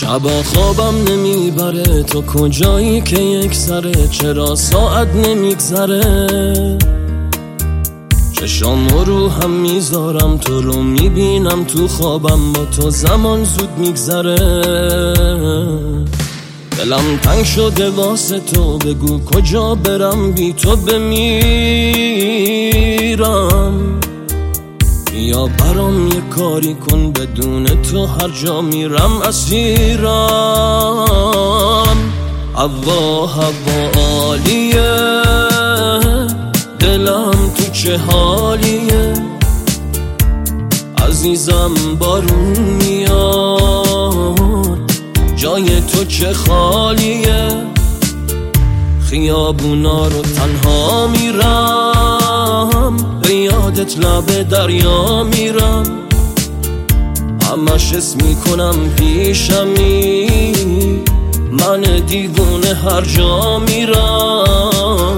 شبا خوابم نمیبره، تو کجایی که یک سره؟ چرا ساعت نمیگذره؟ چشام رو هم میذارم، تو رو میبینم تو خوابم، با تو زمان زود میگذره. دلم تنگ شده واسه تو، بگو کجا برم بی تو بمیرم. یا برام یه کاری کن، بدون تو هر جا میرم اسیرم. هوا عالیه، دلم تو چه حالیه؟ عزیزم بارون میاد، جای تو چه خالیه؟ خیابونا رو تنها میرم، به یادت لب دریا میرم. همش حس میکنم پیشمی، من دیوونه هر جا میرم.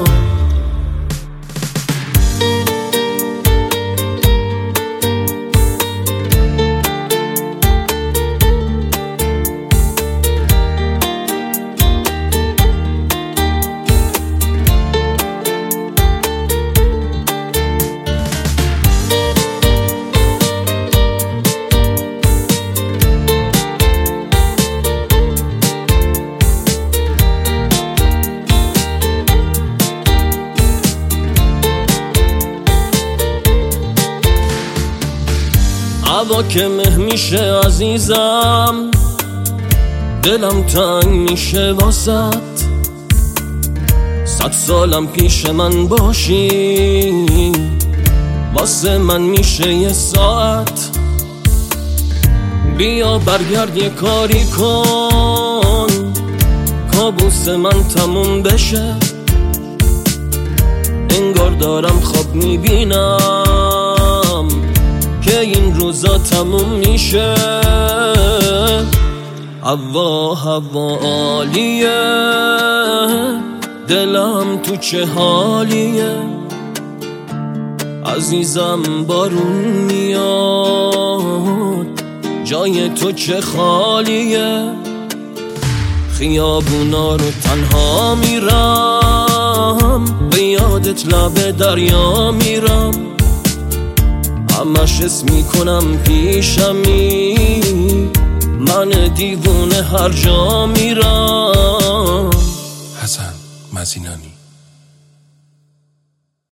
هوا که مه میشه عزیزم، دلم تنگ میشه واسط. 100 سالم پیش من باشی، واسه من میشه یه ساعت. بیا برگرد یه کاری کن، کابوس من تموم بشه. انگار دارم خواب میبینم که این روزا تموم میشه. هوا عالیه، دلم تو چه حالیه؟ عزیزم بارون میاد، جای تو چه خالیه؟ خیابونا رو تنها میرم، به یادت لب دریا میرم. همش حس میکنم پیشمی، من دیوونه هر جا میرم. حسن مزینانی.